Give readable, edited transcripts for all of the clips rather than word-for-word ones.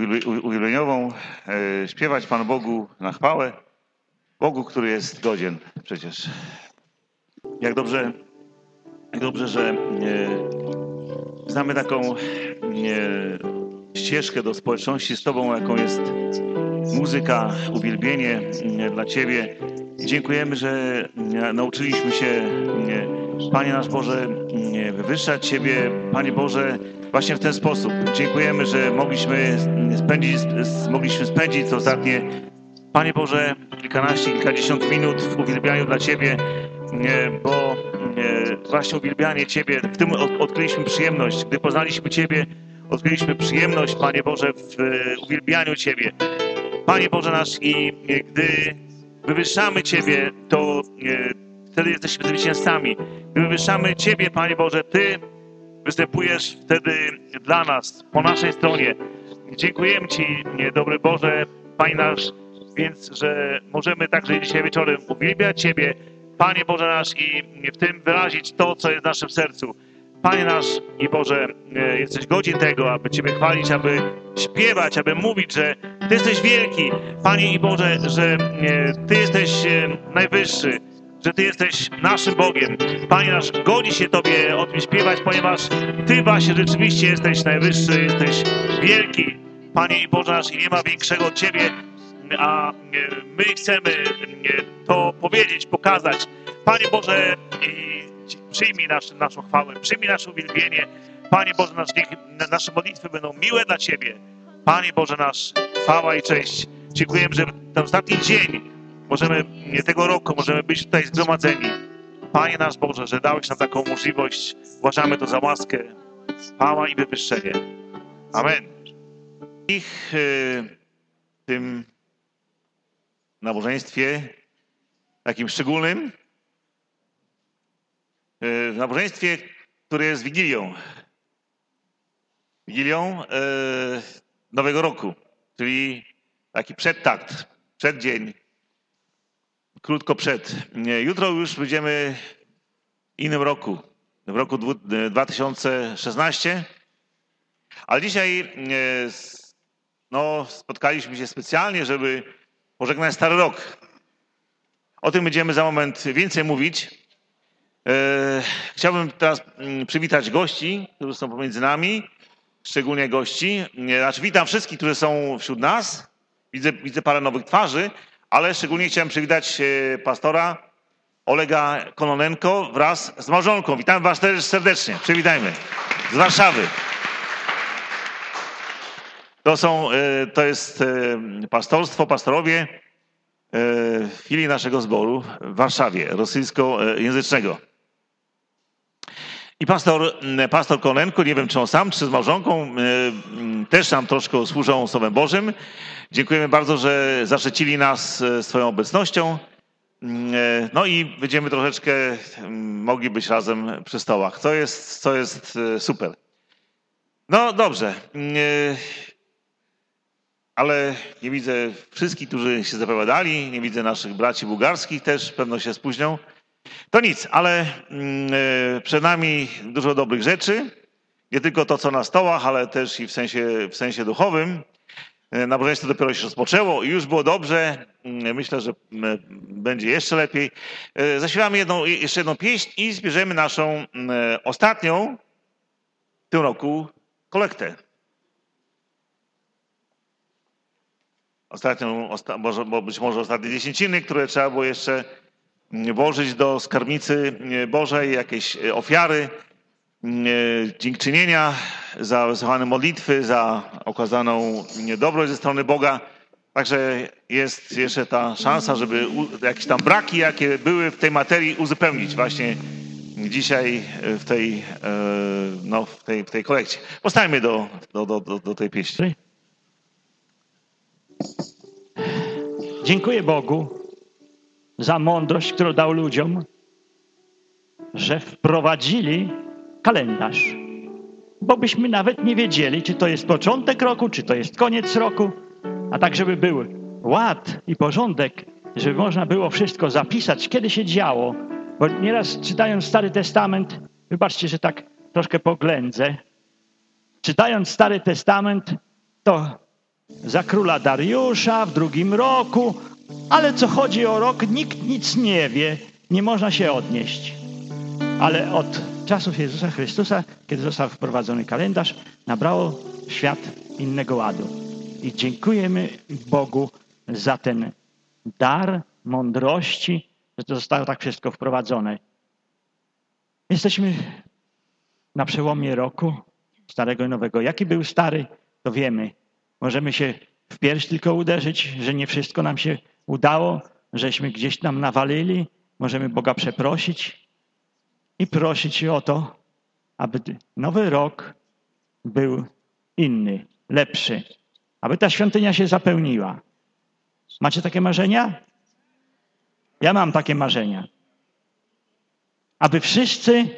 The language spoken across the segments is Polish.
uwielbieniową, śpiewać Panu Bogu na chwałę, Bogu, który jest godzien przecież. Jak dobrze, że znamy taką ścieżkę do społeczności z Tobą, jaką jest muzyka, uwielbienie dla Ciebie. I dziękujemy, że nauczyliśmy się, Panie nasz Boże, wywyższać Ciebie, Panie Boże, właśnie w ten sposób. Dziękujemy, że mogliśmy spędzić ostatnie, Panie Boże, kilkadziesiąt minut w uwielbianiu dla Ciebie, bo właśnie uwielbianie Ciebie, w tym odkryliśmy przyjemność. Gdy poznaliśmy Ciebie, odkryliśmy przyjemność, Panie Boże, w uwielbianiu Ciebie. Panie Boże nasz, i gdy wywyższamy Ciebie, to wtedy jesteśmy zwycięzcami. Gdy wywyższamy Ciebie, Panie Boże, Ty występujesz wtedy dla nas, po naszej stronie. Dziękujemy Ci, dobry Boże, Panie nasz, więc, że możemy także dzisiaj wieczorem uwielbiać Ciebie, Panie Boże nasz, i w tym wyrazić to, co jest w naszym sercu. Panie nasz i Boże, jesteś godzien tego, aby Ciebie chwalić, aby śpiewać, aby mówić, że Ty jesteś wielki, Panie i Boże, że Ty jesteś najwyższy, że Ty jesteś naszym Bogiem. Panie nasz, godzi się Tobie o tym śpiewać, ponieważ Ty właśnie rzeczywiście jesteś najwyższy, jesteś wielki, Panie i Boże nasz, i nie ma większego od Ciebie, a my chcemy to powiedzieć, pokazać. Panie Boże, przyjmij naszą chwałę, przyjmij nasze uwielbienie. Panie Boże nasz, niech nasze modlitwy będą miłe dla Ciebie. Panie Boże nasz, chwała i cześć. Dziękujemy, że ten ostatni dzień tego roku możemy być tutaj zgromadzeni. Panie nasz Boże, że dałeś nam taką możliwość. Uważamy to za łaskę, chwała i wywyższenie. Amen. I w tym nabożeństwie takim szczególnym, w nabożeństwie, które jest Wigilią Nowego Roku, czyli taki przeddzień, krótko przed. Jutro już będziemy w innym roku, w roku 2016, ale dzisiaj spotkaliśmy się specjalnie, żeby pożegnać Stary Rok. O tym będziemy za moment więcej mówić. Chciałbym teraz przywitać gości, którzy są pomiędzy nami, szczególnie gości. Witam wszystkich, którzy są wśród nas. Widzę parę nowych twarzy, ale szczególnie chciałem przywitać pastora Olega Kononenko wraz z małżonką. Witam was też serdecznie. Przywitajmy. Z Warszawy. To jest pastorowie filii naszego zboru w Warszawie, rosyjskojęzycznego. I pastor Kononenko, nie wiem czy on sam, czy z małżonką, też nam troszkę służą Słowem Bożym. Dziękujemy bardzo, że zaszczycili nas swoją obecnością. No i będziemy troszeczkę mogli być razem przy stołach, co jest super. No dobrze, ale nie widzę wszystkich, którzy się zapowiadali, nie widzę naszych braci bułgarskich, też pewno się spóźnią. To nic, ale przed nami dużo dobrych rzeczy, nie tylko to, co na stołach, ale też i w sensie duchowym. Nabożeństwo dopiero się rozpoczęło i już było dobrze. Myślę, że będzie jeszcze lepiej. Zaśpiewamy jeszcze jedną pieśń i zbierzemy naszą ostatnią w tym roku kolektę. Być może ostatnie dziesięciny, które trzeba było jeszcze włożyć do skarbnicy Bożej, jakieś ofiary, dziękczynienia za wysłuchane modlitwy, za okazaną dobroć ze strony Boga. Także jest jeszcze ta szansa, żeby jakieś tam braki, jakie były w tej materii, uzupełnić właśnie dzisiaj w tej kolekcie. Postajmy do tej pieśni. Dziękuję Bogu za mądrość, którą dał ludziom, że wprowadzili kalendarz. Bo byśmy nawet nie wiedzieli, czy to jest początek roku, czy to jest koniec roku, a tak, żeby był ład i porządek, żeby można było wszystko zapisać, kiedy się działo. Bo nieraz czytając Stary Testament, wybaczcie, że tak troszkę poględzę, czytając Stary Testament, to za króla Dariusza w 2 roku, ale co chodzi o rok, nikt nic nie wie, nie można się odnieść. Ale od czasów Jezusa Chrystusa, kiedy został wprowadzony kalendarz, nabrało świat innego ładu. I dziękujemy Bogu za ten dar mądrości, że to zostało tak wszystko wprowadzone. Jesteśmy na przełomie roku starego i nowego. Jaki był stary, to wiemy. Możemy się w pierś tylko uderzyć, że nie wszystko nam się udało, żeśmy gdzieś tam nawalili. Możemy Boga przeprosić i prosić o to, aby nowy rok był inny, lepszy. Aby ta świątynia się zapełniła. Macie takie marzenia? Ja mam takie marzenia. Aby wszyscy,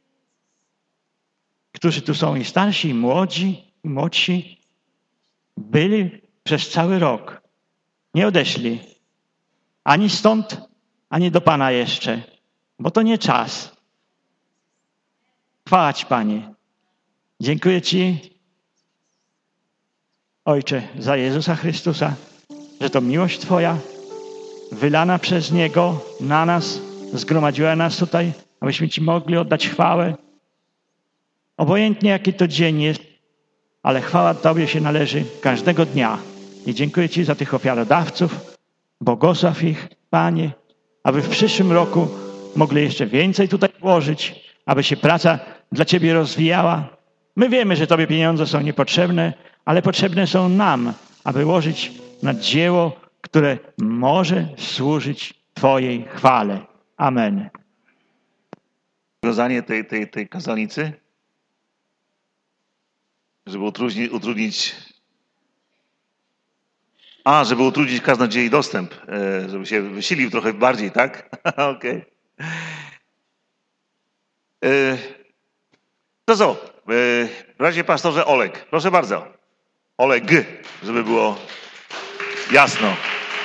którzy tu są i starsi, i młodzi, i młodsi, byli przez cały rok. Nie odeszli. Ani stąd, ani do Pana jeszcze. Bo to nie czas. Chwała Ci, Panie. Dziękuję Ci, Ojcze, za Jezusa Chrystusa, że to miłość Twoja wylana przez Niego na nas, zgromadziła nas tutaj, abyśmy Ci mogli oddać chwałę. Obojętnie jaki to dzień jest, ale chwała Tobie się należy każdego dnia. I dziękuję Ci za tych ofiarodawców. Błogosław ich, Panie, aby w przyszłym roku mogli jeszcze więcej tutaj włożyć, aby się praca dla Ciebie rozwijała. My wiemy, że Tobie pieniądze są niepotrzebne, ale potrzebne są nam, aby łożyć na dzieło, które może służyć Twojej chwale. Amen. Rozwiązanie tej kazalnicy, żeby utrudnić kaznodziei dostęp, żeby się wysilił trochę bardziej, tak? Okej. To co? Bracie pastorze Oleg, proszę bardzo. Oleg, żeby było jasno.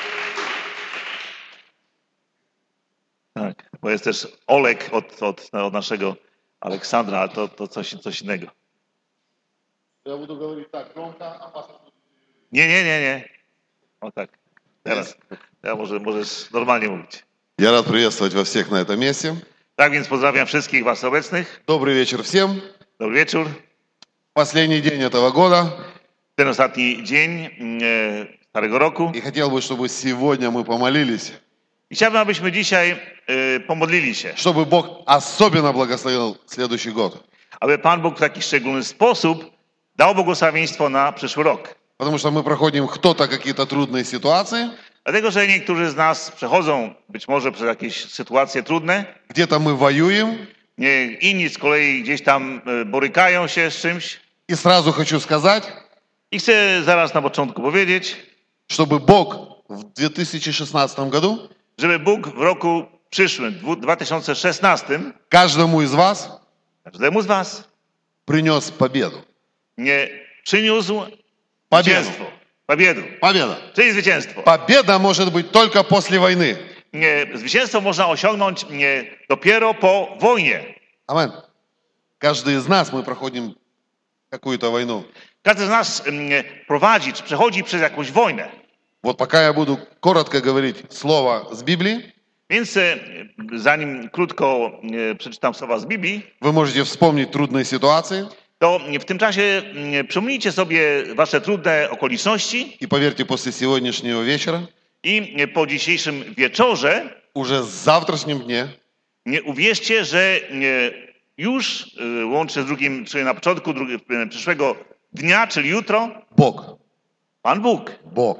Tak, bo jest też Oleg od naszego Aleksandra, ale to coś innego. Ja budu говорить tak, gромко, a pastor... Nie. O tak. Teraz możesz normalnie mówić. Я рад приветствовать вас всех на этом месте. Tak więc pozdrawiam wszystkich was obecnych. Добрый вечер всем. Dobry wieczór. Последний день этого года. Ten ostatni dzień starego roku. И хотел бы, чтобы сегодня мы помолились. I chciałbym, abyśmy dzisiaj pomodlili się. Чтобы Бог особенно благословил следующий год. Aby Pan Bóg w taki szczególny sposób dał błogosławieństwo na przyszły rok. Потому что мы проходим кто-то какие-то трудные ситуации. Dlatego, że niektórzy z nas przechodzą być może przez jakieś sytuacje trudne. Где-то мы воюем. Inni z kolei gdzieś tam borykają się z czymś. И сразу хочу сказать, I chcę zaraz na początku powiedzieć, чтобы Бог в 2016 году żeby Bóg w roku przyszłym, 2016, каждому из вас każdemu z was принес победу. nie przyniósł Победу. zwycięstwo. Победа. Czyli zwycięstwo. Победа может быть только после войны. Zwycięstwo można osiągnąć dopiero po wojnie. Амен. Каждый из нас, мы проходим какую-то войну. Każdy z nas prowadzi, czy przechodzi przez jakąś wojnę. Вот пока я буду коротко говорить слово с Библии, Więc zanim krótko przeczytam słowa z Biblii, вы можете вспомнить трудные ситуации. to w tym czasie przypomnijcie sobie wasze trudne okoliczności И поверьте, после сегодняшнего вечера, i po dzisiejszym wieczorze уже в завтрашнем дне, uwierzcie, że już łącznie z drugim, czyli na początku przyszłego dnia, czyli jutro, Бог, Pan Bóg,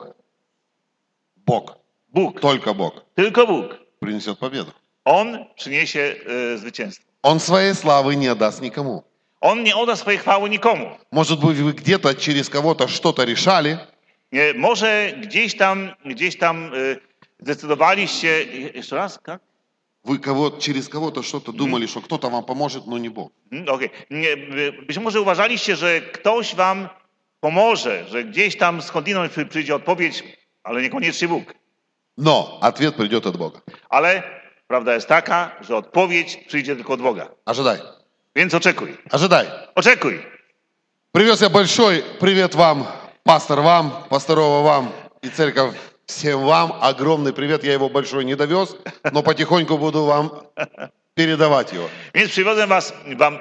Бог, только Бог tylko Bóg, принесет победу. On przyniesie zwycięstwo. Он своей славы не отдаст никому. On nie odda swojej chwały nikomu. Может быть, вы где-то через кого-то что-то решали, Może gdzieś tam zdecydowaliście, jeszcze raz, tak? вы через кого-то что-то думали, что кто-то вам поможет, но не Бог. Okej. Być może uważaliście, że ktoś wam pomoże, że gdzieś tam skądinąd przyjdzie odpowiedź, ale niekoniecznie Bóg. Но ответ придет от Бога. Ale prawda jest taka, że odpowiedź przyjdzie tylko od Boga. Ожидай. Więc oczekuj. Ожидай. Oczekuj. Привез я большой привет вам, Пастор вам, пасторова вам и церковь всем вам огромный привет. Я его большой не довез, но потихоньку буду вам передавать его. Więc przywiozłem wam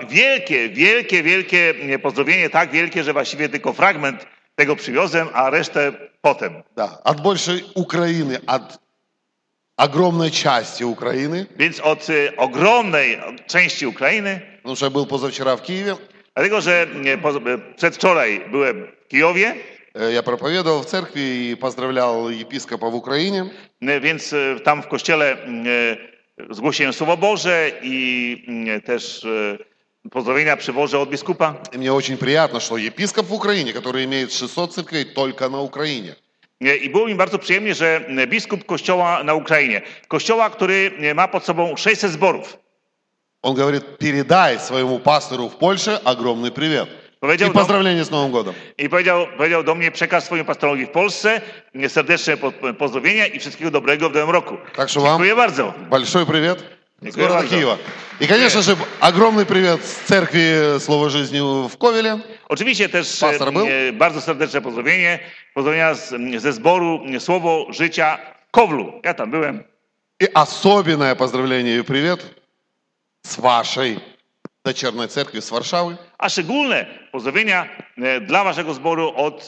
wielkie pozdrowienie, tak wielkie, że właściwie tylko fragment tego przywiozłem, a resztę potem. Да, от большей Украины, от огромной части Украины, Więc od ogromnej części Ukrainy, потому что я был позавчера в Киеве, dlatego że przedwczoraj byłem w Kijowie, я проповедовал в церкви и поздравлял епископа в Украине. więc tam w kościele zgłosiłem Słowo Boże i też pozdrowienia przywożę od biskupa. И мне очень приятно, что епископ в Украине, который имеет 600 церквей только на Украине. I było mi bardzo przyjemnie, że biskup kościoła na Ukrainie, kościoła, który ma pod sobą 600 zborów, Он говорит, передай своему пастору в Польше огромный привет. И powiedział поздравления с Новым годом. powiedział do mnie, przekaz swojemu pastorowi w Polsce serdeczne pozdrowienia i wszystkiego dobrego w nowym roku. Так что вам Dziękuję bardzo. большой привет с Dziękuję города bardzo. Киева. И, конечно же, огромный привет с церкви Слова Жизни в Ковеле. Oczywiście też Pastor był? bardzo serdeczne pozdrowienia ze zboru Słowo Życia w Kowlu. Ja tam byłem. И особенное поздравление и привет с вашей дочерной церкви с Варшавы. A szczególne pozdrowienia dla waszego zboru od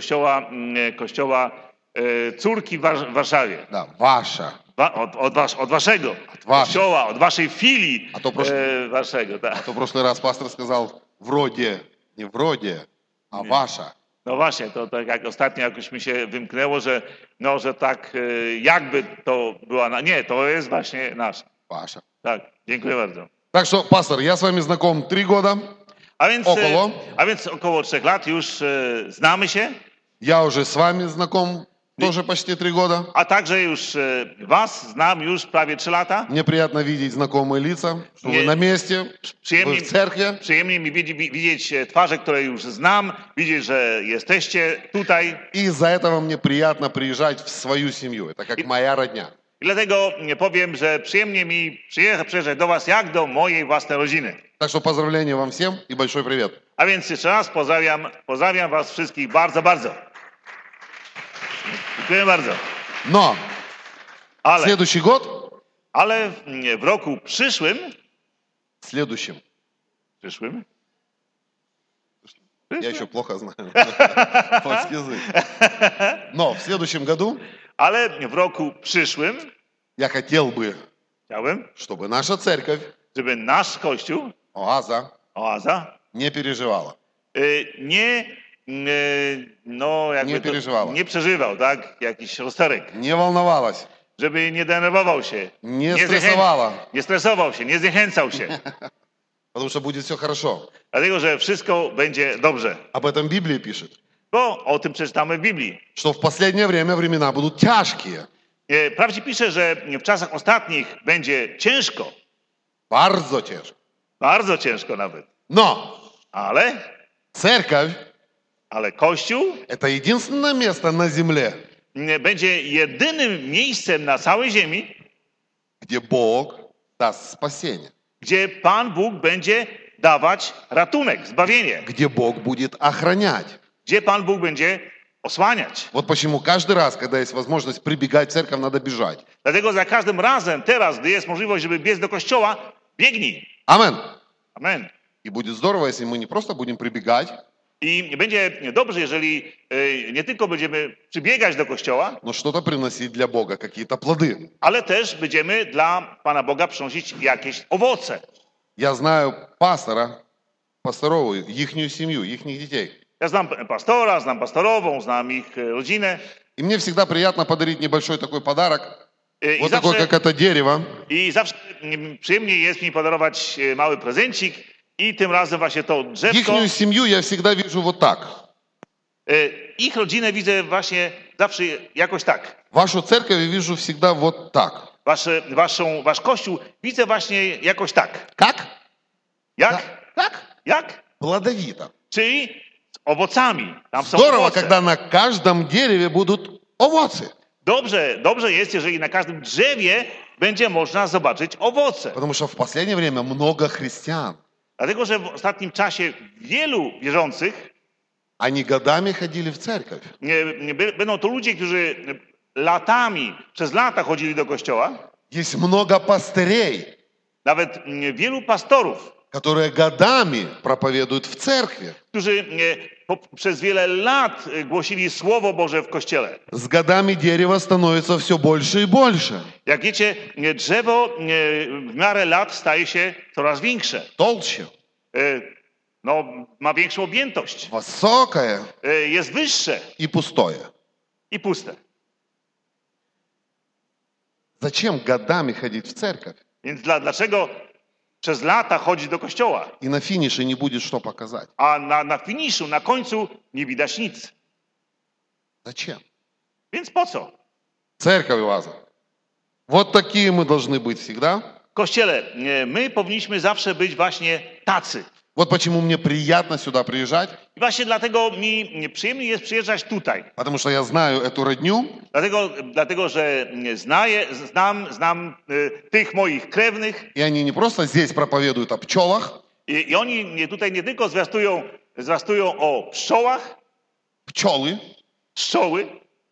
kościoła córki w Warszawie. Да, ваша. Od waszego waszej. kościoła, od waszej filii A to proszę- waszego. Tak. А то в прошлый раз пастор сказал вроде, не вроде, а ваша. No właśnie, to tak jak ostatnio jakoś mi się wymknęło, że tak jakby to była... Nie, to jest właśnie nasza. Ваша. Tak, dziękuję bardzo. Так что, пастор, я с вами знаком 3 года. A więc około 3 lat już znamy się, Я уже с вами знаком тоже почти 3 года. a także już was znam już prawie 3 lata. Мне приятно видеть знакомые лица, что вы Nie- на месте, Przyjemnie, вы в церкви. przyjemnie mi widzieć twarze, które już znam, widzieć, że jesteście tutaj. И из-за этого мне приятно приезжать в свою семью. Это как моя родня. I dlatego powiem, że przyjemnie mi przyjeżdżać do was jak do mojej własnej rodziny. Так что поздравления вам всем и большой привет. A więc jeszcze raz pozdrawiam was wszystkich bardzo, bardzo. Dziękuję bardzo. Но Ale, следующий год, ale w roku przyszłym, следующим, я еще плохо знаю польский язык. Но в следующем году ale w roku przyszłym я хотел бы, chciałbym, чтобы наша церковь, żeby nasz Kościół, Oaza, не переживала. jakby Nie переживала. nie przeżywał, tak, jakiś rozterek, Не волновалась, żeby nie denerwował się, не стрессовала, nie stresował się, nie zniechęcał się, потому что будет все хорошо. dlatego, że wszystko będzie dobrze. Об этом Библия пишет, Bo o tym przeczytamy w Biblii. что в последнее время времена будут тяжкие, Wprawdzie pisze, że w czasach ostatnich będzie ciężko, bardzo ciężko. bardzo ciężko nawet, Но ale церковь Kościół – это единственное место на земле, będzie jedynym miejscem na całej ziemi, где Бог даст спасение, gdzie Pan Bóg będzie dawać ratunek, zbawienie, где Бог будет охранять. gdzie Pan Bóg będzie osłaniać. Вот почему каждый раз, когда есть возможность прибегать в церковь, надо бежать. Dlatego za każdym razem, teraz, gdy jest możliwość, żeby biec do kościoła, biegnij. Амен. Amen. И будет здорово, если мы не просто будем прибегать, I będzie dobrze, jeżeli nie tylko będziemy przybiegać do kościoła, но что-то приносить для Бога, какие-то плоды. ale też będziemy dla Pana Boga przynosić jakieś owoce. Я знаю пастора, пасторову, ихнюю семью, ихних детей. Ja znam pastora, znam pastorową, znam ich rodzinę И мне всегда приятно подарить небольшой такой подарок, i вот такой, как это дерево. zawsze przyjemnie jest mi podarować mały prezencik i tym razem właśnie to drzewko. Ихнюю семью я всегда вижу вот так. Ich rodzinę widzę właśnie zawsze jakoś tak. Вашу церковь я вижу всегда вот так. Wasz kościół widzę właśnie jakoś tak. Как? Jak? Так? Jak? Плодовито. Czyli z owocami. Tam są Здорово, owoce. когда на каждом дереве будут овоцы. Dobrze jest, jeżeli na każdym drzewie będzie można zobaczyć owoce. Потому что в последнее время много христиан, Dlatego, że w ostatnim czasie wielu wierzących Они годами ходили в церковь. Będą to ludzie, którzy przez lata chodzili do kościoła. Есть много пастырей, Nawet wielu pastorów, которые годами проповедуют в церкви. którzy przez wiele lat głosili Słowo Boże w kościele. С годами дерево становится все больше и больше. Jak wiecie, drzewo w miarę lat staje się coraz większe. Толще, No, ma większą objętość. высокое Jest wyższe и пустое. i puste. Зачем годами ходить в церковь? Więc dlaczego przez lata chodzi do kościoła, И на финише не будет что показать. a na finiszu, na końcu nie widać nic? Зачем? Więc po co? Церковь Ваза. Вот такие мы должны быть всегда. W kościele my powinniśmy zawsze być właśnie tacy. Вот почему мне приятно сюда приезжать, I właśnie dlatego mi przyjemnie jest przyjeżdżać tutaj. потому что я знаю эту родню, Dlatego że znam tych moich krewnych и они не просто здесь проповедуют о пчелах, i oni tutaj nie tylko zwiastują o pszczołach, pszczoły,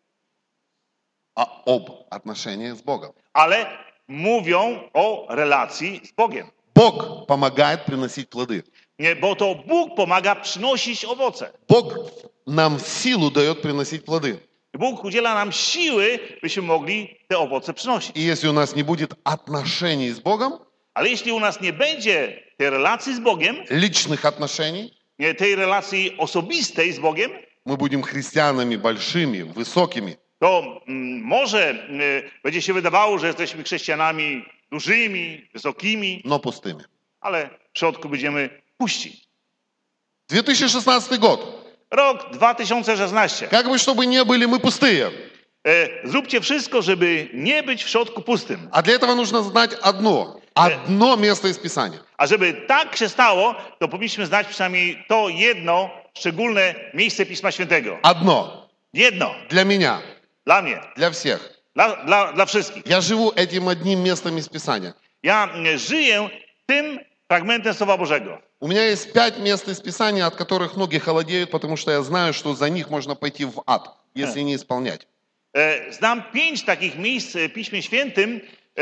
а об отношениях с Богом. ale mówią o relacji z Bogiem. Бог помогает приносить плоды. Nie, bo to Bóg pomaga przynosić owoce. Бог нам силу дает приносить плоды. Bóg udziela nam siły, byśmy mogli te owoce przynosić. И если у нас не будет отношений с Богом, Ale jeśli u nas nie będzie tej relacji z Bogiem, личных отношений, tej relacji osobistej z Bogiem, мы будем христианами большими, высокими, to może będzie się wydawało, że jesteśmy chrześcijanami dużymi, wysokimi, но пустыми. ale w środku będziemy puści. 2016 год. Rok 2016. Как бы чтобы не были мы пустые. Zróbcie wszystko, żeby nie być w środku pustym. А для этого нужно знать одно место из Писания. A żeby tak się stało, to powinniśmy znać przynajmniej to jedno szczególne miejsce Pisma Świętego. Одно. Jedno. Для меня, Dla mnie. для всех. Dla wszystkich. Я живу этим одним местом из Писания. Ja żyję tym fragmentem Słowa Bożego. У меня есть 5 мест из Писания, от которых ноги холодеют, потому что я знаю, что за них можно пойти в ад, если не исполнять. Znam 5 takich miejsc w Piśmie Świętym,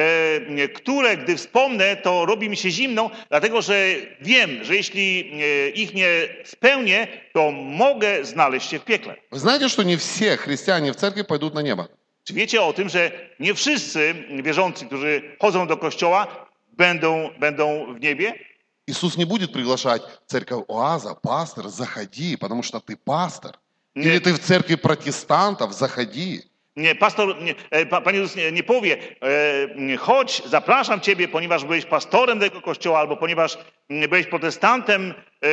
które, gdy wspomnę, to robi mi się zimno, dlatego że wiem, że jeśli ich nie spełnię, to mogę znaleźć się w piekle. Вы знаете, что не все христиане в церкви пойдут на небо? Czy wiecie o tym, że nie wszyscy wierzący, którzy chodzą do kościoła, będą w niebie? Иисус не будет приглашать церковь Оаза, пастор, заходи, потому что ты пастор. Или ты в церкви протестантов, заходи. Nie, Pan Jezus nie powie, chodź, zapraszam Ciebie, ponieważ byłeś pastorem tego kościoła, albo ponieważ byłeś protestantem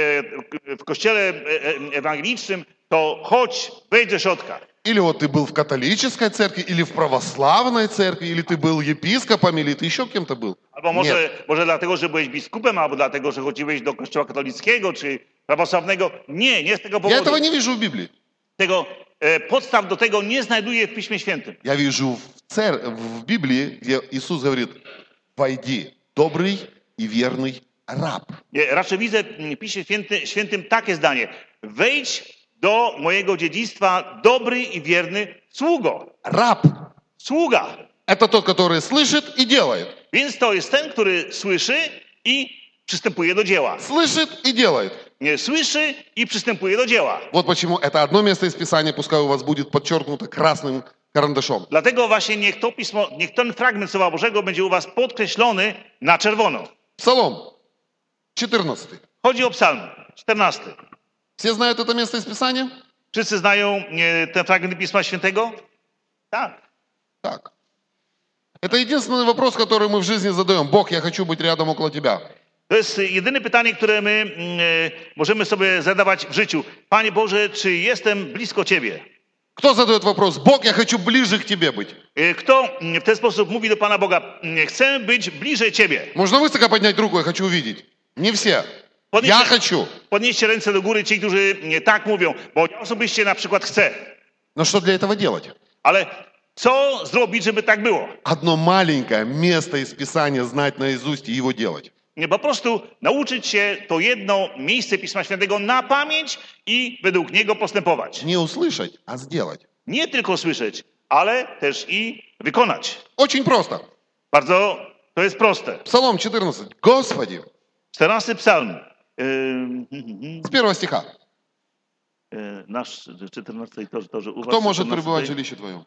w kościele ewangelicznym, to chodź, wejdź do środka. Или вот ты был в католической церкви, или в православной церкви, или ты был епископом, или ты еще кем-то был. Albo może dlatego, że byłeś biskupem, albo dlatego, że chodziłeś do kościoła katolickiego, czy prawosławnego. Nie z tego Я powodu. этого не вижу в Библии. Podstaw do tego nie znajduję w Piśmie Świętym. Я вижу в Библии, где Иисус говорит, войди, добрый и верный раб. Raczej widzę w Piśmie Świętym takie zdanie. Wejdź do mojego dziedzictwa, dobry i wierny sługo. Раб Sługa. – это тот, который слышит и делает. Więc to jest ten, który słyszy i przystępuje do dzieła. Слышит и делает. Nie słyszy i przystępuje do dzieła. Вот почему это одно место из Писания, пускай у вас будет подчеркнуто красным карандашом. Dlatego właśnie niech ten fragment Słowa Bożego będzie u was podkreślony na czerwono. Псалом 14. Chodzi o Psalm 14. Все знают это место из Писания? Wszyscy znają ten fragment Pisma Świętego? Tak. Так. Это единственный вопрос, который мы в жизни задаем. Бог, я хочу быть рядом около Тебя. To jest jedyne pytanie, które my możemy sobie zadawać w życiu. Panie Boże, czy jestem blisko Ciebie? Кто задает вопрос? Бог, я хочу ближе к Тебе быть. Kto w ten sposób mówi do Pana Boga, chcę być bliżej Ciebie? Можно высоко поднять руку, я хочу увидеть. Не все. Я хочу. Podnieście ręce do góry ci, którzy tak mówią, bo ja osobiście na przykład chcę. Но что для этого делать? Ale co zrobić, żeby tak było? Одно маленькое место из Писания знать наизусть и его делать. Nie, po prostu nauczyć się to jedno miejsce Pisma Świętego na pamięć i według niego postępować. Не услышать, а сделать. Nie tylko słyszeć, ale też i wykonać. Очень просто. Bardzo to jest proste. Псалом 14. Господи, 14 psalm. с первого стиха. Nasz 14 to, że u Кто was может 14? пребывать в жилище твоем?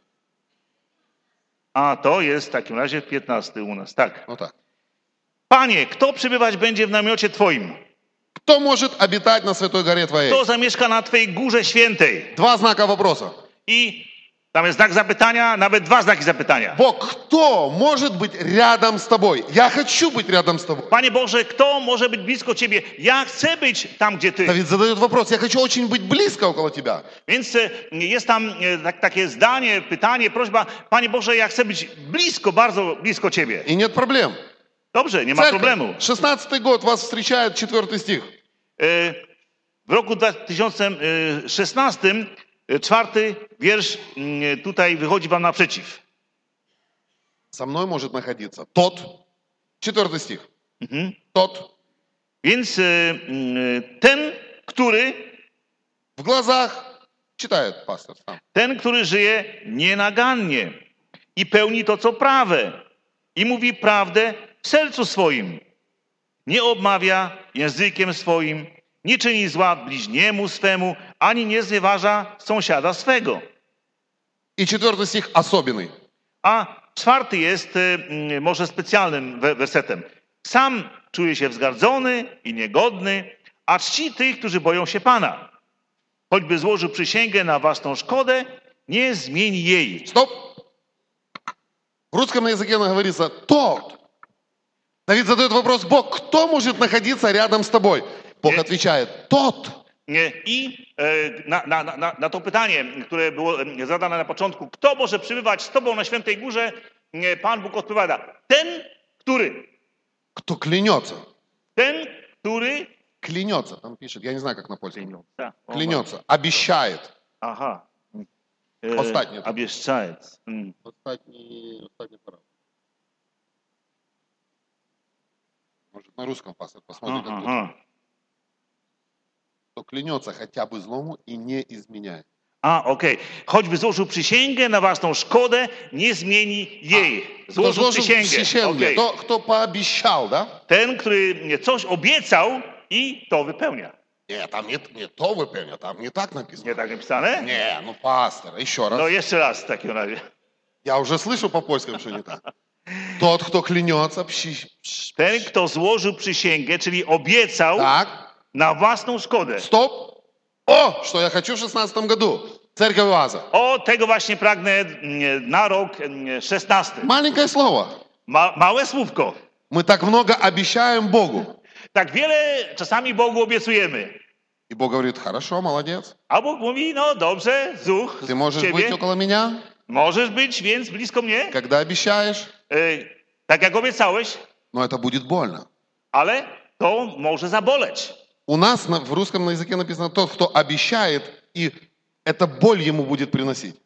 A to jest w takim razie 15 u nas, tak. Вот так. Panie, kto przybywać będzie w namiocie Twoim? Кто может обитать на святой горе твоей? Kto zamieszka na Twojej górze świętej? Два знака вопроса. I tam jest znak zapytania, nawet dwa znaki zapytania. Бог, кто может быть рядом с тобой? Я хочу быть рядом с тобой. Panie Boże, kto może być blisko Ciebie? Ja chcę być tam, gdzie Ty. Давид задает вопрос. Я хочу очень быть близко около тебя. Więc jest tam takie zdanie, pytanie, prośba. Panie Boże, ja chcę być blisko, bardzo blisko Ciebie. И нет проблем. Dobrze, nie ma problemu. 16 год вас встречает 4 стих. W roku 2016, 4 wiersz tutaj wychodzi wam naprzeciw. Со мной может находиться тот, 4 стих, тот, Więc ten, który в глазах, читает пастор сам, Ten, który żyje nienagannie i pełni to, co prawe i mówi prawdę w sercu swoim. Nie obmawia językiem swoim, nie czyni zła bliźniemu swemu, ani nie znieważa sąsiada swego. И 4 стих особенный. A 4 jest może specjalnym wersetem. Sam czuje się wzgardzony i niegodny, a czci tych, którzy boją się Pana. Choćby złożył przysięgę na własną szkodę, nie zmieni jej. Стоп! В русском языке говорится «тот». Давид задает вопрос, Бог, кто может находиться рядом с тобой? Бог отвечает «тот». I na to pytanie, które było zadane na początku, kto może przybywać z Tobą na Świętej Górze, Pan Bóg odpowiada, ten, który. Кто клянется? Ten, który. Клянется, там пишет, я не знаю, как на польском. Tak, Клянется, обещает. Aha. Ostatnie. Обещает. Ostatni paragraf. Может, на русском пастор посмотрит, как будет. Aha. Кто клянется хотя бы злому и не изменяет. Okej. Choćby złożył przysięgę na własną szkodę, nie zmieni jej. Кто Złożył зложил przysięgę. присягу, Okej. кто пообещал, да? Ten, który coś obiecał i to wypełnia. Нет, там не то выполнено, там не так написано. Nie tak napisane? Не, ну пастор, еще раз. No jeszcze raz w takim razie. Я уже слышу по польскому, что не так. Тот, кто клянется, Ten, kto złożył przysięgę, czyli obiecał так, na własną szkodę. стоп. О, что я хочу в 16 году. Церковь Оаза. O, tego właśnie pragnę na rok 16. Маленькое слово. Małe słówko. Мы так много обещаем Богу. Tak wiele czasami Bogu obiecujemy. И Бог говорит, хорошо, молодец. A Bóg mówi, no dobrze, zuch, Ты можешь ciebie. быть около меня, Możesz być więc blisko mnie, когда обещаешь, tak jak obiecałeś, но это будет больно. ale to może zaboleć. У нас в русском языке написано тот, кто обещает, и эта боль ему будет приносить.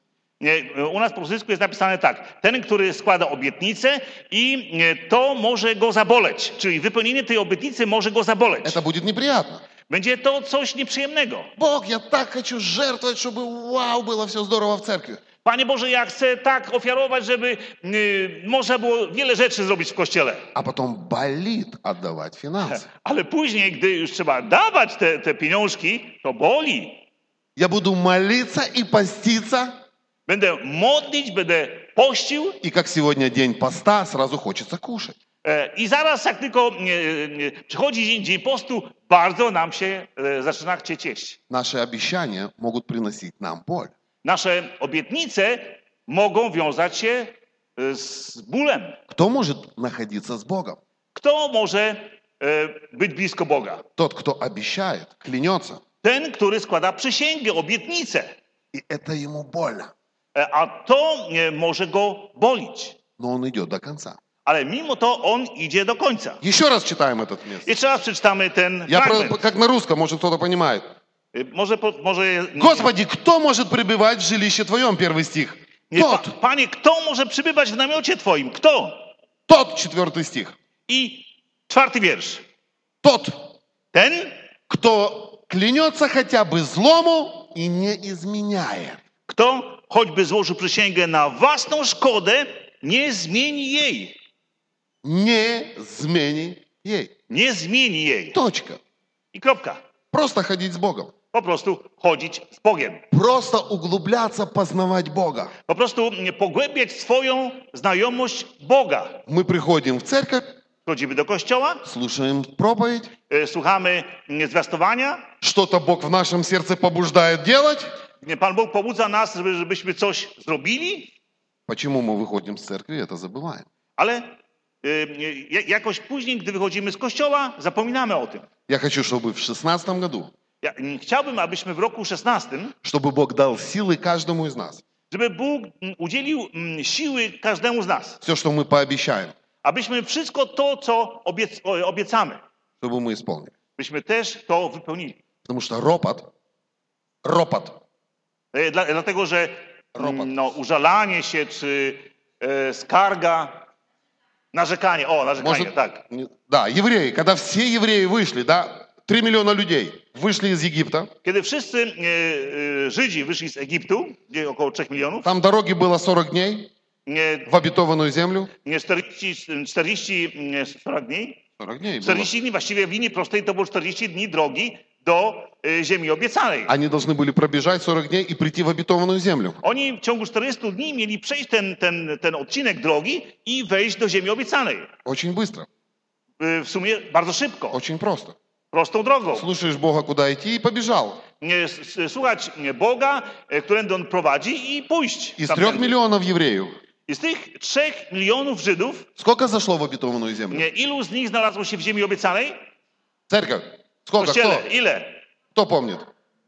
U nas po polsku jest napisane tak. Ten, który składa obietnicę i to może go zaboleć. Czyli wypełnienie tej obietnicy może go zaboleć. Это будет неприятно. Będzie to coś nieprzyjemnego. Бог, я так хочу жертвовать, чтобы вау, было все здорово в церкви. Panie Boże, ja chcę tak ofiarować, żeby można było wiele rzeczy zrobić w Kościele. А потом болит отдавать финансы. Ale później, gdy już trzeba dawać te pieniążki, to boli. Я буду молиться и поститься, Będę modlić, będę pościł и как сегодня день поста, сразу хочется кушать. i zaraz jak tylko przychodzi dzień postu, bardzo nam się zaczyna chcieć jeść. Наши обещания могут приносить нам боль. Nasze obietnice mogą wiązać się z bólem. Кто может находиться с Богом? Kto może być blisko Boga? Тот, кто обещает, клянется. Ten, który składa przysięgę, obietnicę. И это ему больно. A to może go bolić. Но он идет до конца. Ale mimo to on idzie do końca. Еще раз читаем этот место. Jeszcze raz przeczytamy ten Я fragment. как на русском, может кто-то понимает. Może Господи, кто может пребывать в жилище Твоем? Первый стих. nie, Тот. Panie, kto może przybywać w namiocie Twoim? Kto? Тот, 4 стих. I 4 wiersz. Тот, Ten, кто клянется хотя бы злому и не изменяет. kto choćby złożył przysięgę na własną szkodę, nie zmieni jej. Не измени ей. Nie zmieni jej. Точка. I kropka. Просто ходить с Богом. Po prostu chodzić z Bogiem. Просто углубляться, познавать Бога. Po prostu pogłębiać swoją znajomość Boga. Мы приходим в церковь, Chodzimy do kościoła, слушаем проповедь, słuchamy zwiastowania. что-то Бог в нашем сердце побуждает делать. Pan Bóg pobudza nas, żebyśmy coś zrobili, Почему мы выходим с церкви, это забываем. ale jakoś później, gdy wychodzimy z kościoła, zapominamy o tym. Я хочу, чтобы в 2016 году, Chciałbym, abyśmy w roku 16, чтобы Бог дал силы каждому из нас. żeby Bóg udzielił siły każdemu z nas. Все, что мы пообещаем, Abyśmy wszystko to, co obiecamy, чтобы мы исполнили. byśmy też to wypełnili. Потому что ропот, Dlatego, że Ropot. użalanie się, czy skarga, narzekanie, narzekanie, может, tak. да, евреи, когда все евреи вышли, да, 3 миллиона людей вышли из Египта, Kiedy wszyscy Żydzi wyszli z Egiptu, gdzie około 3 milionów, там дороги было 40 дней в обетованную землю. 40 dni, 40 дней было. 40 dni właściwie w linii prostej to było 40 dni drogi do ziemi obiecanej. Они должны были пробежать 40 дней и прийти в обетованную землю. Oni w ciągu 40 dni mieli przejść ten odcinek drogi i wejść do ziemi obiecanej. Очень быстро, W sumie bardzo szybko, очень просто. prostą drogą. Слушаешь Бога, куда идти, и побежал. Słuchać Boga, którędy On prowadzi i pójść. Из 3 tamtędy. миллионов евреев I z tych 3 milionów Żydów, сколько зашло в обетованную землю? ilu z nich znalazło się w ziemi obiecanej? Церковь. W Сколько? kościele. Кто? Ile? Кто помнит?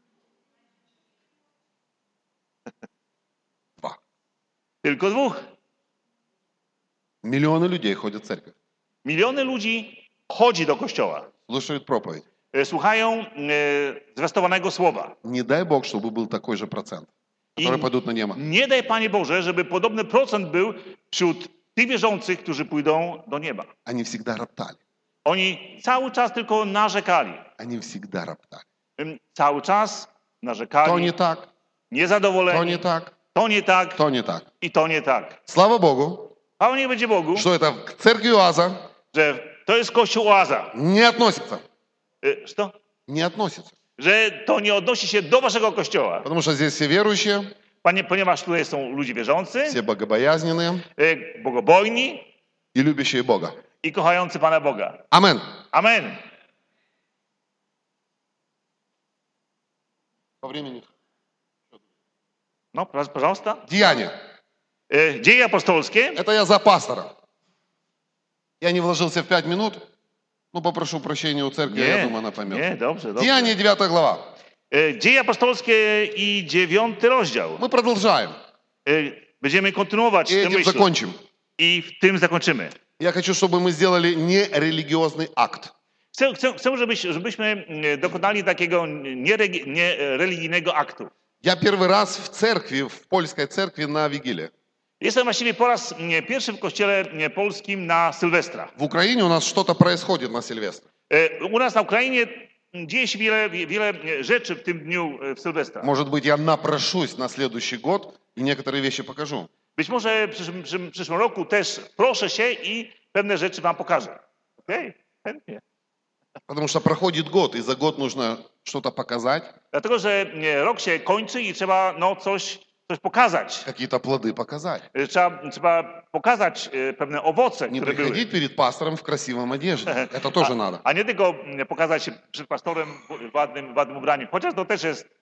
2. Tylko 2. Миллионы людей ходят в церковь. Miliony ludzi chodzi do kościoła. Слушают проповедь. Słuchają zwiastowanego słowa. Не дай Бог, чтобы был такой же процент, которые пойдут на небо. Nie daj, Panie Boże, żeby podobny procent był wśród tych wierzących, którzy pójdą do nieba. Они всегда роптали. Oni cały czas tylko narzekali. Они всегда роптали. Cały czas То narzekali, не так, то niezadowoleni. не так, To nie tak то не так. i to nie tak. Слава Богу, A niech będzie Bogu, что это к церкви ОАЗа że to jest kościół oaza. не относится. Co? Не относится. Że to nie odnosi się do waszego kościoła. Потому что здесь все верующие, Ponieważ tutaj są ludzie wierzący, все богобоязненные bogobojni и любящие Бога. i kochający Pana Boga. Амен. Amen. По времени. No, pожалуйста. Деяния. Dzieje apostolskie. Это я за пастора. Я не вложился в 5 минут. Ну, попрошу прощения у церкви, я думаю, она поймет. Nie, dobrze, dobrze. Деяния 9 глава. Dzieje apostolskie i 9 rozdział. Мы продолжаем. Będziemy kontynuować И tę этим myśl закончим. i w tym zakończymy. Я хочу, чтобы мы сделали нерелигиозный акт. Chcę żebyśmy dokonali takiego niereligijnego aktu. Я первый раз в церкви, в польской церкви на Вигиле. Jestem właściwie po raz pierwszy w kościele polskim na Sylwestra. В Украине у нас что-то происходит на Сильвестр. U nas na Ukrainie dzieje się wiele rzeczy w tym dniu w Sylwestra. Может быть, я напрошусь на следующий год и некоторые вещи покажу. Być może w przyszłym roku też proszę się i pewne rzeczy wam pokażę. Okej, chętnie. Потому что проходит год, и за год нужно что-то показать, Dlatego, że rok się kończy i trzeba coś pokazać. какие-то плоды показать. Trzeba pokazać pewne owoce, Не które były. приходить перед пастором в красивом одежде. Это тоже надо. A nie tylko pokazać się przed pastorem w ładnym ubraniu. Chociaż to też jest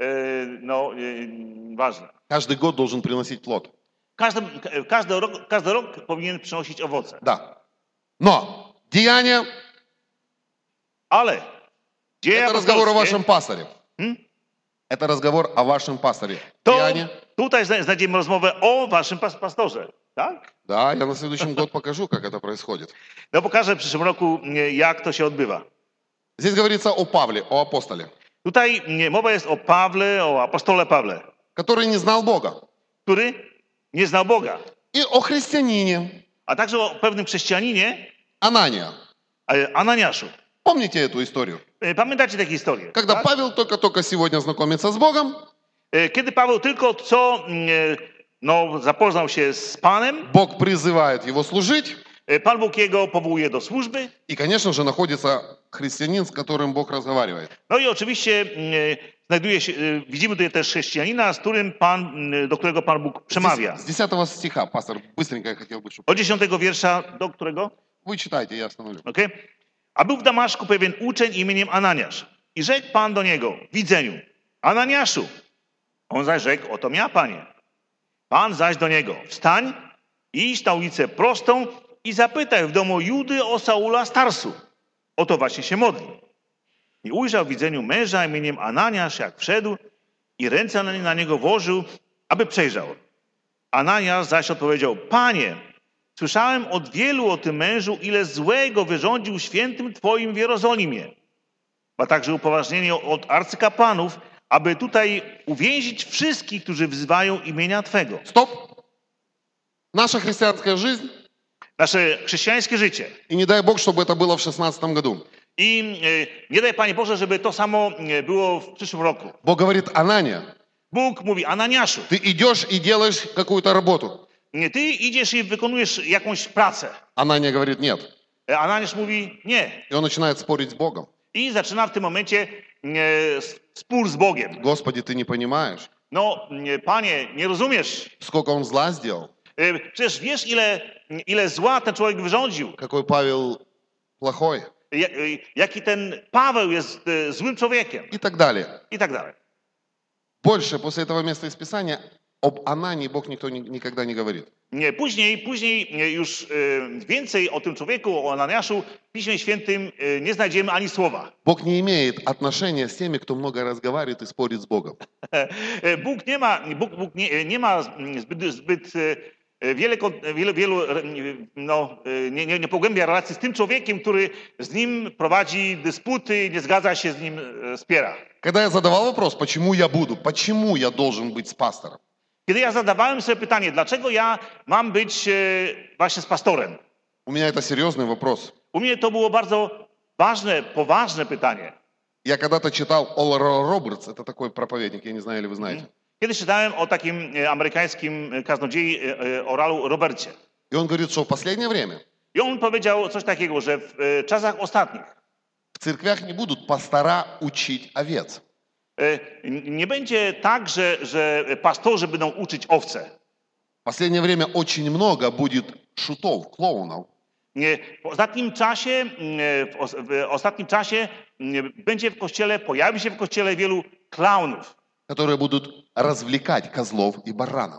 ważne. Каждый год должен приносить плод. Każdy rok powinien przynosić owoce. Да. Но деяния Ale – dzieje это разговор о apostolskie, вашем пасторе. Это разговор о вашем пасторе. to Деяния. tutaj znajdziemy rozmowę o waszym pastorze. Tak? Да, я на следующем год покажу, как это происходит. No pokażę w przyszłym roku, jak to się odbywa. Здесь говорится о Павле, о апостоле, Tutaj mowa jest o Pawle, o apostole Pawle, который не знал Бога. który nie znał Boga. И о христианине A także o pewnym chrześcijaninie, Анания, Ananiaszu, Помните эту историю? pamiętacie tę historię? Когда tak? Павел только-только сегодня знакомится с Богом, Kiedy Paweł tylko co zapoznał się z Panem, Бог призывает его служить, Pan Bóg jego powołuje do służby. и, конечно же, находится христианин, с которым Бог разговаривает. No i oczywiście znajduje się, widzimy tutaj też chrześcijanina, do którego Pan Bóg przemawia. С 10 стиха, пастор, быстренько я хотел бы, чтобы... Od 10 wiersza do którego? Вы читайте, я остановлю. Okay? A był w Damaszku pewien uczeń imieniem Ananiasz. I rzekł Pan do niego w widzeniu: Ananiaszu. On zaś rzekł: oto ja, Panie. Pan zaś do niego: wstań, idź na ulicę prostą i zapytaj w domu Judy o Saula z Tarsu. Oto właśnie się modli. I ujrzał w widzeniu męża imieniem Ananiasz, jak wszedł i ręce na niego włożył, aby przejrzał. Ananiasz zaś odpowiedział: Panie, słyszałem od wielu o tym mężu, ile złego wyrządził świętym Twoim w Jerozolimie. Ma także upoważnienie od arcykapłanów, aby tutaj uwięzić wszystkich, którzy wzywają imienia Twego. Стоп! Наша христианская жизнь, Nasze chrześcijańskie życie. и не дай Бог, чтобы это было в 16 году. I nie daj, Panie Boże, żeby to samo było w przyszłym roku. Бог говорит: Анания, Bóg mówi: Ananiaszu, ты идешь и делаешь какую-то работу. ty idziesz i wykonujesz jakąś pracę. Anania говорит: нет. Ananiasz mówi: nie. И он начинает спорить с Богом. I zaczyna w tym momencie spór z Bogiem. Господи, ты не понимаешь, No, Panie, nie rozumiesz. сколько он зла сделал, Przecież wiesz, ile zła ten człowiek wyrządził. какой Павел плохой Jaki ten Paweł jest złym człowiekiem. и так далее. I tak dalej. Больше после этого места из Писания об Анании Бог никогда не говорит. Nie, później już więcej o tym człowieku, o Ananiaszu w Piśmie Świętym nie znajdziemy ani słowa. Бог не имеет отношения с теми, кто много разговаривает и спорит с Богом. Bóg nie ma zbyt wielu nie pogłębia relacji z tym człowiekiem, który z nim prowadzi dysputy, nie zgadza się z nim, spiera. Когда я задавал вопрос, почему я должен быть с пастором, Kiedy ja zadawałem sobie pytanie, dlaczego ja mam być właśnie z pastorem? у меня это серьезный вопрос. U mnie to było bardzo ważne, poważne pytanie. Я когда-то читал Oral Roberts, это такой проповедник, я не знаю, или вы знаете. Kiedyś czytałem o takim amerykańskim kaznodziei Oralu Robercie. И он говорит, что в последнее время I on powiedział coś takiego, że w czasach ostatnich в церквях не будут пастора учить овец. nie będzie tak, że pastorzy będą uczyć owce. В последнее время очень много будет шутов, клоунов, W ostatnim czasie pojawi się w kościele wielu klaunów, которые будут развлекать козлов и баранов.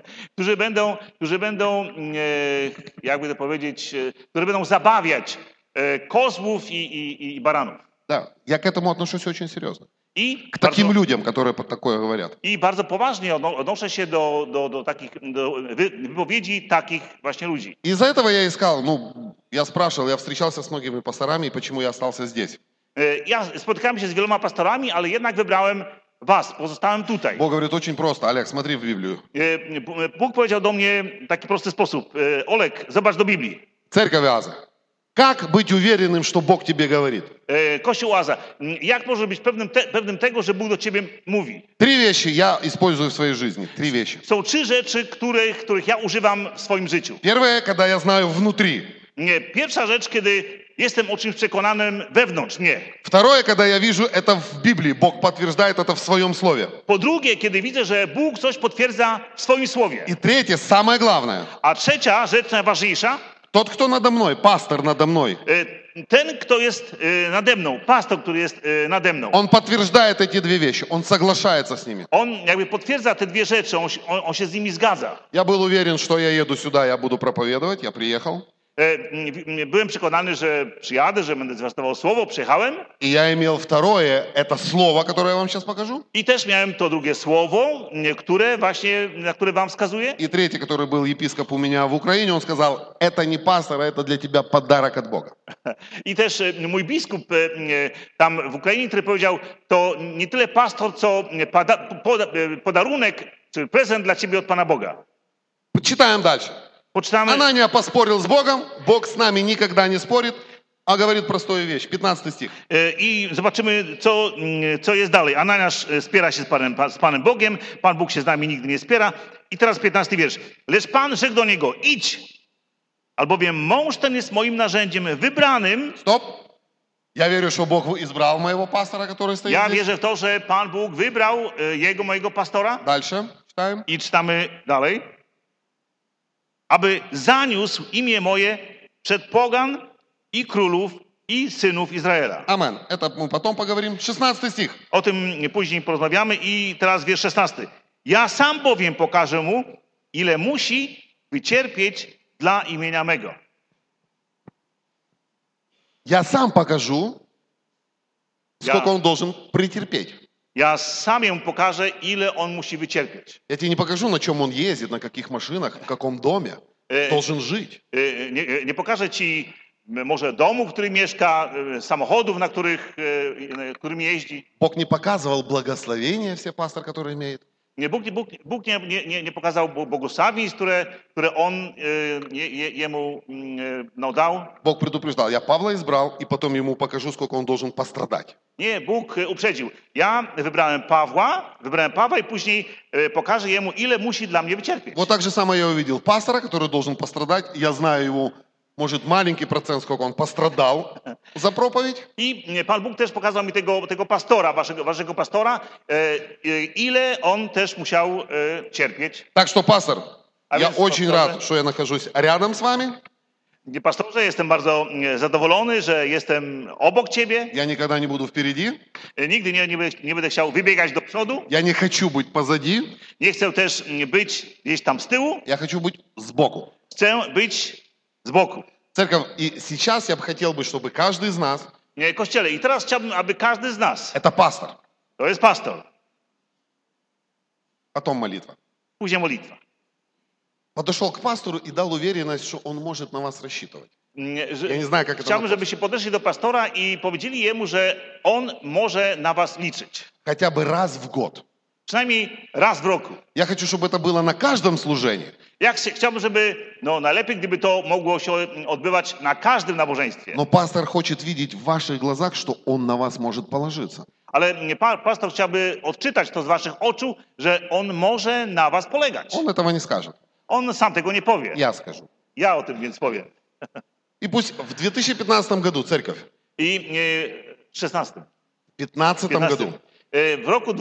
którzy będą, jakby to powiedzieć, które będą zabawiać kozłów i baranów. Да, я к этому отношусь очень серьезно. I К таким людям, которые такое говорят. bardzo poważnie odnoszę się do wypowiedzi takich właśnie ludzi. Из-за этого я искал, я спрашивал, я встречался с многими пасторами, и почему я остался здесь. Ja spotykałem się z wieloma pastorami, ale jednak wybrałem was, pozostałem tutaj. Бог говорит очень просто: Олег, смотри в Библию. Bóg powiedział do mnie w taki prosty sposób: Olek, zobacz do Biblii. Церковь Аза. Как быть уверенным, что Бог тебе говорит? Kościół Aza, jak może być pewnym tego, że Bóg do ciebie mówi? 3 вещи я использую в своей жизни. 3 вещи. Są 3 rzeczy, których ja używam w swoim życiu. Первое, когда я знаю внутри. Pierwsza rzecz, kiedy jestem o czymś przekonanym wewnątrz mnie. Второе, когда я вижу это в Библии. Бог подтверждает это в своем слове. Po drugie, kiedy widzę, że Bóg coś potwierdza w swoim słowie. И третье, самое главное. A trzecia rzecz, najważniejsza. Тот, кто надо мной, пастор надо мной. Ten, kto jest nade mną, pastor, który jest nade mną. Он подтверждает эти 2 вещи. Он соглашается с ними. On jakby potwierdza te 2 rzeczy, on się z nimi zgadza. Я был уверен, что я еду сюда, я буду проповедовать. Я приехал. Byłem przekonany, że przyjadę, że będę zwiastował słowo, przyjechałem. И я имел второе, это слово, которое я вам сейчас покажу. I też miałem to drugie słowo, na które wam wskazuję. И третье, который был епископ у меня в Украине, он сказал: это не пастор, а это для тебя подарок от Бога. I też mój biskup tam w Ukrainie, który powiedział: to nie tyle pastor, co podarunek, czy prezent dla ciebie od Pana Boga. Читаем дальше. Poczytamy. Анания поспорил с Богом, Бог с нами никогда не спорит. А говорит простую вещь. 15 стих. I zobaczymy, co jest dalej. Ananiasz spiera się z Panem Bogiem, Pan Bóg się z nami nigdy nie spiera. I teraz 15 wiersz. Lecz Pan rzekł do niego, idź, albowiem mąż ten jest moim narzędziem wybranym. Стоп. Я верю, что Бог избрал моего пастора, который стоит Ja здесь. wierzę w to, że Pan Bóg wybrał mojego pastora. Дальше читаем. I czytamy dalej. Aby zaniósł imię moje przed pogan i królów i synów Izraela. Амен. Это мы потом поговорим. 16 стих. O tym później porozmawiamy i teraz wiersz 16. Ja sam bowiem pokażę mu, ile musi wycierpieć dla imienia mego. Я сам покажу, сколько он должен претерпеть. Ja sam jemu pokażę, ile on musi wycierpieć. Я тебе не покажу, на чем он ездит, на каких машинах, в каком доме должен жить. Nie pokażę ci może domu, w którym mieszka, samochodów, którym jeździ. Бог не показывал благословения, все пастор, который имеет. Bóg nie pokazał błogosławieństw, które on jemu dał. Бог предупреждал, я Павла избрал, и потом ему покажу, сколько он должен пострадать. Nie, Bóg uprzedził. Ja wybrałem Pawła i później pokażę jemu, ile musi dla mnie wycierpieć. Вот так же самое я увидел пастора, который должен пострадать. Я знаю его, может, маленький процент, сколько он пострадал за проповедь. I Pan Bóg też pokazał mi tego pastora, waszego pastora, ile on też musiał cierpieć. Так что, пастор, А я вы, очень пастор, рад, что я нахожусь рядом с вами. Pastorze, jestem bardzo zadowolony, że jestem obok ciebie. Я никогда не буду впереди. Nigdy nie będę chciał wybiegać do przodu. Я не хочу быть позади. Nie chcę też być gdzieś tam z tyłu. Я хочу быть сбоку. Chcę być z boku. Церковь, и сейчас я бы хотел, чтобы каждый из нас, Kościele, i teraz chciałbym, aby każdy z nas, это пастор, to jest pastor, потом молитва, później modlitwa. подошел к пастору и дал уверенность, что он может на вас рассчитывать. Я не знаю, как это Chciałbym, вопрос. żebyście podeszli do pastora i powiedzieli jemu, że on może na was liczyć. Хотя бы раз в год. Przynajmniej raz w roku. Я хочу, чтобы это было на каждом служении. Chciałbym, żeby, najlepiej gdyby to mogło się odbywać na każdym nabożeństwie. Но пастор хочет видеть в ваших глазах, что он на вас может положиться. Ale pastor chciałby odczytać to z waszych oczu, że on może na was polegać. Он этого не скажет. On sam tego nie powie. Я скажу. Ja o tym więc powiem. И пусть в 2015 году, церковь, I w 16. в 2015 году, W roku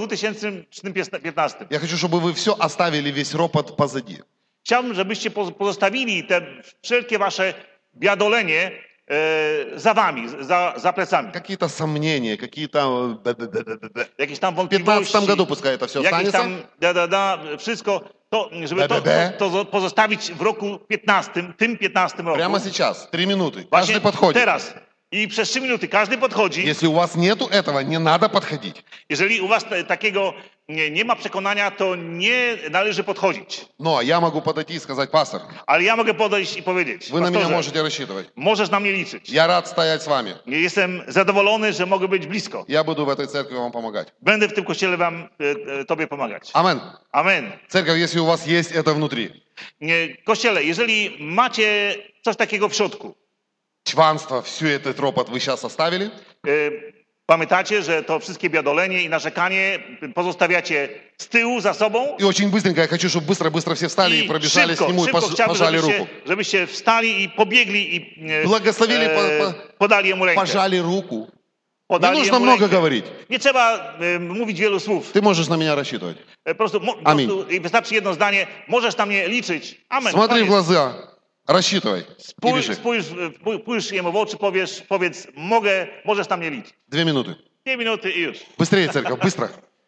2015 я хочу, чтобы вы все оставили, весь ропот позади. chciałbym, żebyście pozostawili te wszelkie wasze biadolenie za wami, za plecami. Какие-то сомнения, какие-то... Jakieś tam В wątpliwości, 2015 году пускай это все jakieś останется. tam wszystko, żeby to pozostawić w roku 15, tym 15 roku. Прямо сейчас, 3 минуты. Właśnie Каждый подходит. teraz. I przez 3 minuty każdy podchodzi. Если у вас нету этого, не надо подходить. Jeżeli u was takiego nie ma przekonania, to nie należy podchodzić. Но я могу подойти и сказать, пастор, Ale ja mogę podejść i powiedzieć, вы на меня pastorze, можете рассчитывать. możesz na mnie liczyć. Я рад стоять с вами. Jestem zadowolony, że mogę być blisko. Я буду в этой церкви вам помогать. Będę w tym kościele tobie pomagać. Амен. Amen. Церковь, если у вас есть это внутри, Kościele, jeżeli macie coś takiego w środku, чванство, всю этот ропот вы сейчас оставили, pamiętacie, że to wszystkie biadolenie i narzekanie pozostawiacie z tyłu za sobą. и очень быстренько, я хочу, чтобы быстро все встали и I пробежали к нему и szybko chciałbym, пожали руку. żebyście wstali i pobiegli i Благословили, podali jemu rękę. пожали руку. Не Podali нужно jemu много rękę. говорить. Nie trzeba mówić wielu słów. Ты можешь на меня рассчитывать. Po prostu i wystarczy jedno zdanie. Możesz na mnie liczyć. Amen. Смотри в Koniec. глаза, рассчитывай. И бежи. Spójrz jemu w oczy, powiedz, możesz na mnie liczyć. 2 минуты. 2 minuty i już. Быстрее, церковь, быстро.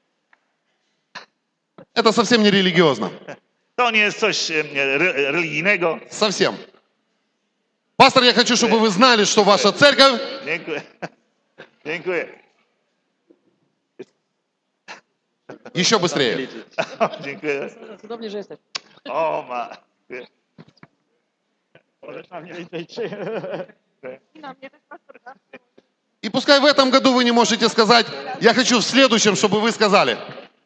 Это совсем не религиозно. To nie jest coś religijnego. Совсем. Пастор, я хочу, чтобы вы знали, что ваша церковь... Dziękuję. Dziękuję. Еще быстрее. Dziękuję. Cudownie, że jesteś. O ma. Możesz na mnie liczyć. И пускай в этом году вы не можете сказать, я хочу в следующем, чтобы вы сказали.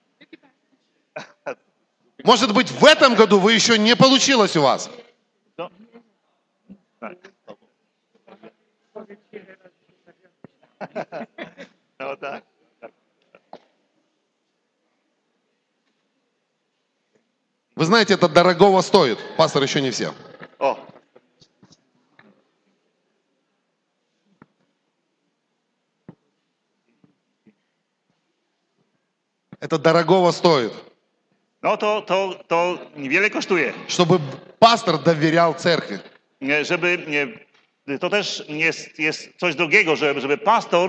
Может быть, в этом году вы еще не получилось у вас. No tak. Вы знаете, это дорогого стоит. Пастор, еще не все. O, Это dорогого стоит. no to niewiele kosztuje. Чтобы пастор доверял церкви. Żeby, to też jest coś drogiego, żeby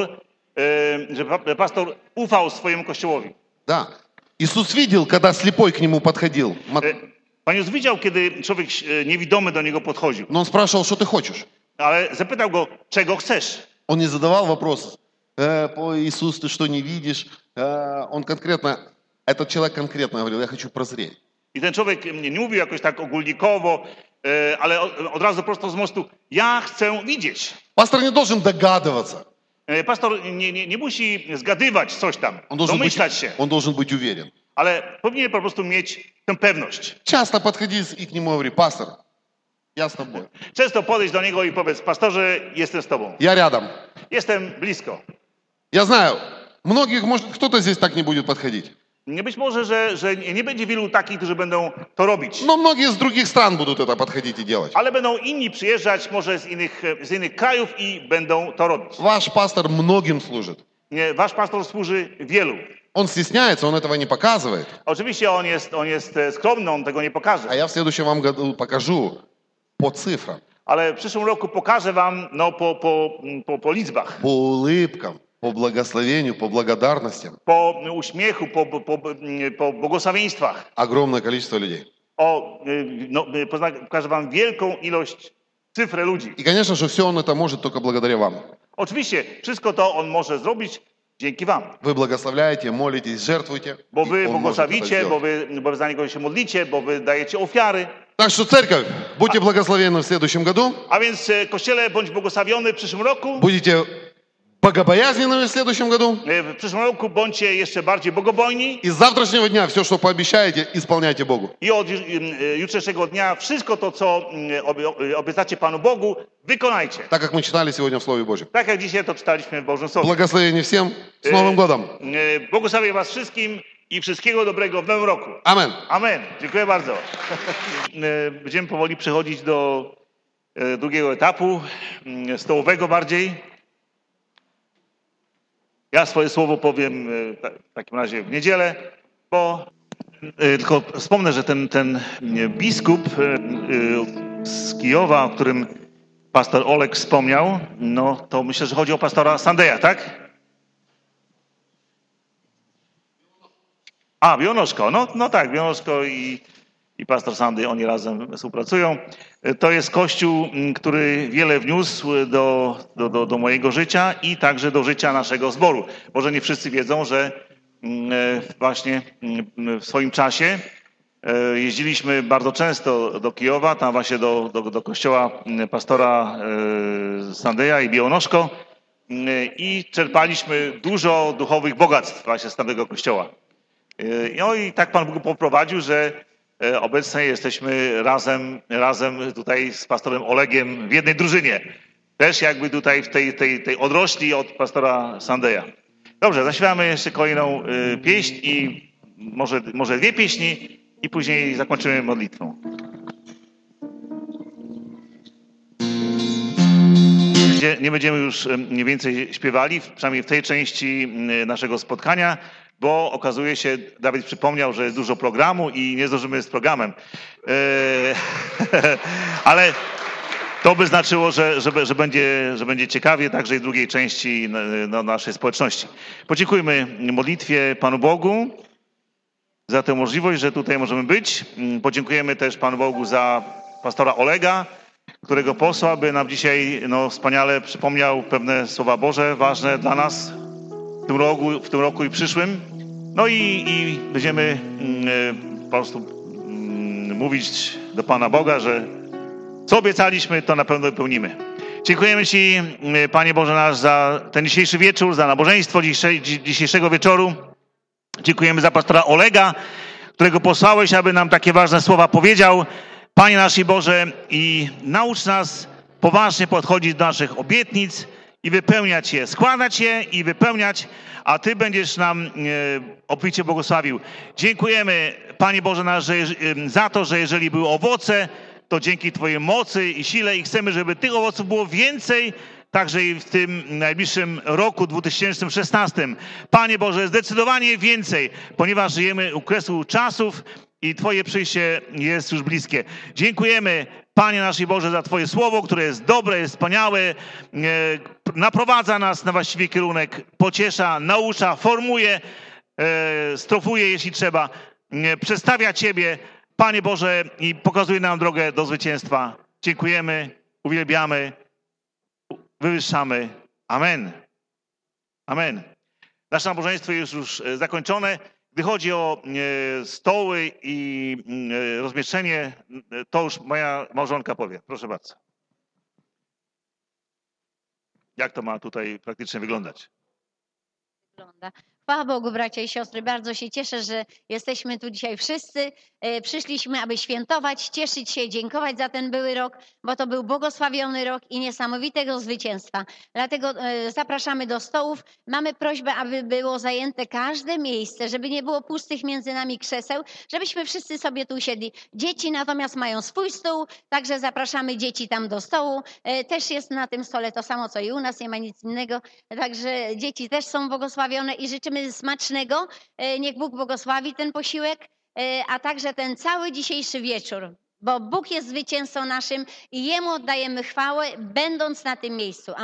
pastor ufał swojemu kościołowi. Да. Иисус видел, когда слепой к нему подходил. Pan Jezus widział, kiedy człowiek niewidomy do niego podchodził, Но он спрашивал, что ты хочешь. ale zapytał go, czego chcesz. Он не задавал вопросов. Иисус, ты что, не видишь? Он конкретно, этот человек конкретно говорил, я хочу прозреть. I ten człowiek nie mówił jakoś tak ogólnikowo, ale od razu prosto z mostu, ja chcę widzieć. Пастор не должен догадываться. Pastor nie musi zgadywać coś tam, domyślać się, Он должен быть уверен. ale powinien po prostu mieć tę pewność. Часто подходи и к нему говори, пастор, я с тобой. Często podejdź do niego i powiedz, pastorze, jestem z tobą. Я рядом. Jestem blisko. Я знаю, многих, может, кто-то здесь так не будет подходить. Być może, że nie będzie wielu takich, którzy będą to robić. Но многие из других стран будут это подходить и делать. Ale będą inni przyjeżdżać, może z innych krajów i będą to robić. Ваш пастор многим служит. Wasz pastor służy wielu. Он стесняется, он этого не показывает. Oczywiście on jest skromny, on tego nie pokaże. А я в следующем вам году покажу по цифрам, Ale w przyszłym roku pokażę wam po liczbach, по улыбкам, по благословению, по благодарностям. po uśmiechu, po błogosławieństwach. Огромное количество людей. Pokażę wam wielką ilość, cyfrę ludzi. И, конечно же, все он это может только благодаря вам. Oczywiście wszystko to on może zrobić dzięki wam. Вы благословляете, молитесь, жертвуете. Bo и wy он может это błogosławicie, сделать. bo wy za niego się modlicie, bo wy dajecie ofiary. Так что, церковь, будьте благословенны в следующем году. A więc Kościele, bądź błogosławiony w przyszłym roku. Будете богобоязненными в следующем году. W przyszłym roku bądźcie jeszcze bardziej bogobojni. И с завтрашнего дня все, что пообещаете, исполняйте Богу. I od jutrzejszego dnia wszystko to, co obiecacie Panu Bogu, wykonajcie. Так как мы читали сегодня в Слове Божьем. Tak jak dzisiaj to czytaliśmy w Bożym Słowie. Благословения всем. С Новым годом. Błogosławię was wszystkim i wszystkiego dobrego w nowym roku. Амен. Amen. Dziękuję bardzo. Będziemy powoli przechodzić do drugiego etapu, stołowego bardziej. Ja swoje słowo powiem w takim razie w niedzielę, bo tylko wspomnę, że ten biskup z Kijowa, o którym pastor Olek wspomniał, no to myślę, że chodzi o pastora Sandeja, tak? A, Bionoszko, no tak, Bionoszko i pastor Sandej, oni razem współpracują. To jest kościół, który wiele wniósł do mojego życia i także do życia naszego zboru. Może nie wszyscy wiedzą, że właśnie w swoim czasie jeździliśmy bardzo często do Kijowa, tam właśnie do kościoła pastora Sandeja i Bionoszko i czerpaliśmy dużo duchowych bogactw właśnie z tamtego kościoła. No i tak Pan Bóg poprowadził, że obecnie jesteśmy razem tutaj z pastorem Olegiem w jednej drużynie. Też jakby tutaj w tej odrośli od pastora Sandeja. Dobrze, zaśpiewamy jeszcze kolejną pieśń i może dwie pieśni i później zakończymy modlitwą. Nie będziemy już mniej więcej śpiewali, przynajmniej w tej części naszego spotkania, bo okazuje się, Dawid przypomniał, że jest dużo programu i nie zdążymy z programem. Ale to by znaczyło, że będzie ciekawie także i w drugiej części naszej społeczności. Podziękujmy modlitwie Panu Bogu za tę możliwość, że tutaj możemy być. Podziękujemy też Panu Bogu za pastora Olega, którego posłał, aby nam dzisiaj wspaniale przypomniał pewne słowa Boże ważne dla nas w tym roku i przyszłym. No i będziemy po prostu mówić do Pana Boga, że co obiecaliśmy, to na pewno wypełnimy. Dziękujemy Ci, Panie Boże nasz, za ten dzisiejszy wieczór, za nabożeństwo dzisiejszego wieczoru. Dziękujemy za pastora Olega, którego posłałeś, aby nam takie ważne słowa powiedział. Panie nasz i Boże, i naucz nas poważnie podchodzić do naszych obietnic i wypełniać je, składać je i wypełniać, a Ty będziesz nam obficie błogosławił. Dziękujemy, Panie Boże nasz, za to, że jeżeli były owoce, to dzięki Twojej mocy i sile i chcemy, żeby tych owoców było więcej, także i w tym najbliższym roku 2016. Panie Boże, zdecydowanie więcej, ponieważ żyjemy u kresu czasów i Twoje przyjście jest już bliskie. Dziękujemy, Panie nasz i Boże, za Twoje słowo, które jest dobre, jest wspaniałe, naprowadza nas na właściwy kierunek, pociesza, naucza, formuje, strofuje, jeśli trzeba, przedstawia Ciebie, Panie Boże, i pokazuje nam drogę do zwycięstwa. Dziękujemy, uwielbiamy, wywyższamy. Amen. Amen. Nasze nabożeństwo jest już zakończone. Gdy chodzi o stoły i rozmieszczenie, to już moja małżonka powie. Proszę bardzo. Jak to ma tutaj praktycznie wyglądać? Chwała Bogu, bracia i siostry, bardzo się cieszę, że jesteśmy tu dzisiaj wszyscy. Przyszliśmy, aby świętować, cieszyć się, dziękować za ten były rok, bo to był błogosławiony rok i niesamowitego zwycięstwa. Dlatego zapraszamy do stołów. Mamy prośbę, aby było zajęte każde miejsce, żeby nie było pustych między nami krzeseł, żebyśmy wszyscy sobie tu usiedli. Dzieci natomiast mają swój stół, także zapraszamy dzieci tam do stołu. Też jest na tym stole to samo, co i u nas, nie ma nic innego. Także dzieci też są błogosławione i życzymy smacznego. Niech Bóg błogosławi ten posiłek, a także ten cały dzisiejszy wieczór, bo Bóg jest zwycięzcą naszym i Jemu oddajemy chwałę, będąc na tym miejscu.